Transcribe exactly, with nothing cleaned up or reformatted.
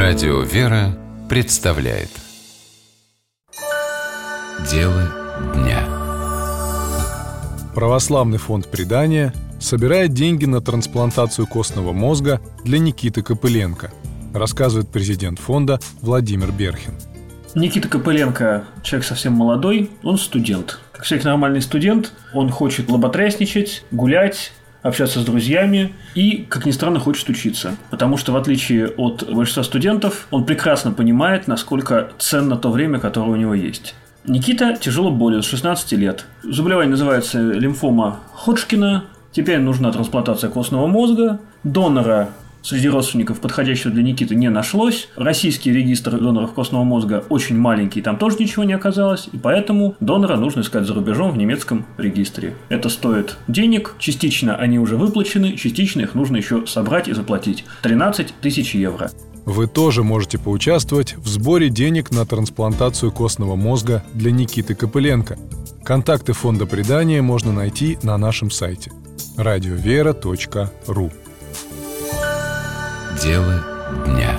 Радио «Вера» представляет Дело дня. Православный фонд предания собирает деньги на трансплантацию костного мозга для Никиты Копыленко, рассказывает президент фонда Владимир Берхин. Никита Копыленко – человек совсем молодой, он студент. Как всякий нормальный студент, он хочет лоботрясничать, гулять, общаться с друзьями и, как ни странно, хочет учиться. Потому что, в отличие от большинства студентов, он прекрасно понимает, насколько ценно то время, которое у него есть. Никита тяжело болен с шестнадцати лет. Заболевание называется лимфома Ходжкина. Теперь нужна трансплантация костного мозга. Донора среди родственников, подходящего для Никиты, не нашлось. Российский регистр доноров костного мозга очень маленький, там тоже ничего не оказалось. И поэтому донора нужно искать за рубежом в немецком регистре. Это стоит денег. Частично они уже выплачены, частично их нужно еще собрать и заплатить. тринадцать тысяч евро. Вы тоже можете поучаствовать в сборе денег на трансплантацию костного мозга для Никиты Копыленко. Контакты фонда предания можно найти на нашем сайте радиовера точка ру. Дело дня.